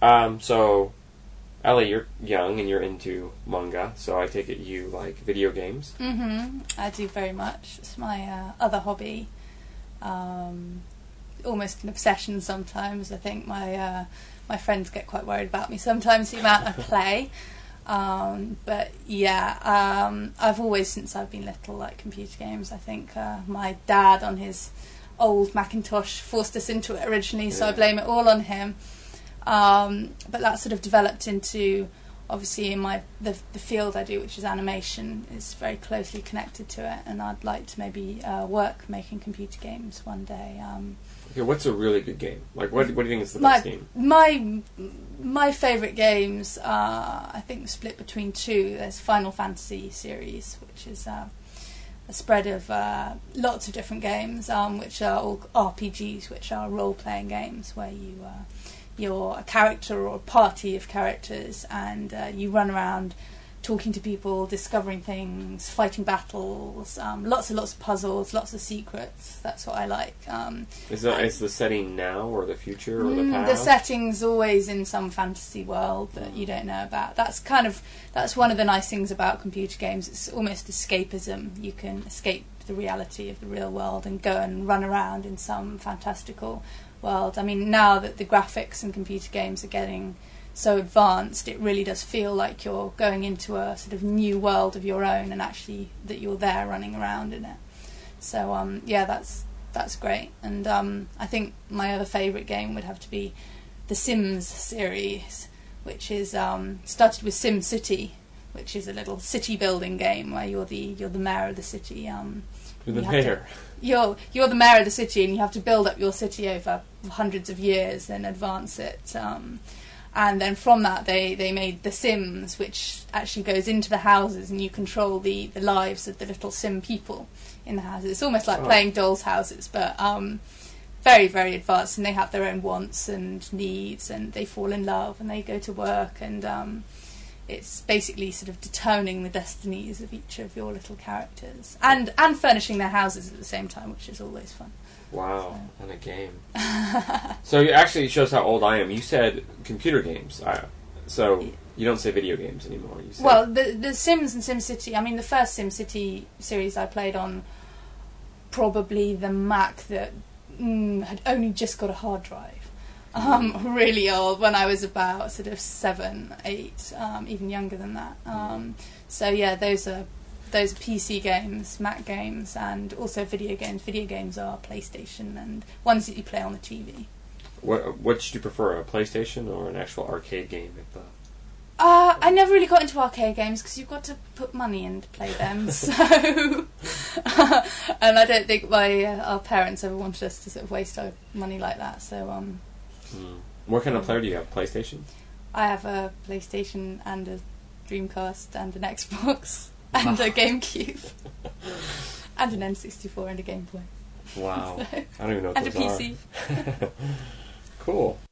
So, Ellie, you're young and you're into manga, so I take it you like video games. Mm-hmm. I do very much. It's my other hobby. Almost an obsession sometimes. I think my friends get quite worried about me sometimes, the amount I play. But yeah, I've always, since I've been little, liked computer games. I think my dad on his old Macintosh forced us into it originally, so I blame it all on him. But that sort of developed into, obviously, in the field I do, which is animation, is very closely connected to it, and I'd like to maybe work making computer games one day. Okay, what's a really good game? Like, what do you think is the best game? My favourite games are, I think, split between two. There's Final Fantasy series, which is a spread of lots of different games, which are all RPGs, which are role-playing games where you're a character or a party of characters, and you run around talking to people, discovering things, fighting battles, lots of puzzles, lots of secrets. That's what I like. Is the setting now or the future or the past? The setting's always in some fantasy world that you don't know about. That's one of the nice things about computer games. It's almost escapism. You can escape the reality of the real world and go and run around in some fantastical world. I mean, now that the graphics in computer games are getting so advanced, it really does feel like you're going into a sort of new world of your own, and actually that you're there running around in it. So yeah, that's great. And I think my other favourite game would have to be the Sims series, which is started with Sim City, which is a little city building game where you're the mayor of the city. You're the mayor. You're the mayor of the city, and you have to build up your city over hundreds of years and advance it. And then from that, they made The Sims, which actually goes into the houses, and you control the lives of the little Sim people in the houses. It's almost like playing dolls' houses, but very, very advanced. And they have their own wants and needs, and they fall in love, and they go to work, and it's basically sort of determining the destinies of each of your little characters, and furnishing their houses at the same time, which is always fun. Wow, and a game. So it actually shows how old I am. You said computer games, so you don't say video games anymore. You say well, the Sims and SimCity. I mean, the first SimCity series I played on probably the Mac that had only just got a hard drive. Really old, when I was about sort of 7, 8, even younger than that. So yeah, those are PC games, Mac games, and also video games. Video games are PlayStation and ones that you play on the TV. What did you prefer, a PlayStation or an actual arcade game? I never really got into arcade games because you've got to put money in to play them. So, and I don't think our parents ever wanted us to sort of waste our money like that. So, what kind of player do you have? PlayStation? I have a PlayStation and a Dreamcast and an Xbox. And a GameCube. And an N64 and a Game Boy. Wow. I don't even know what and those a PC. Cool.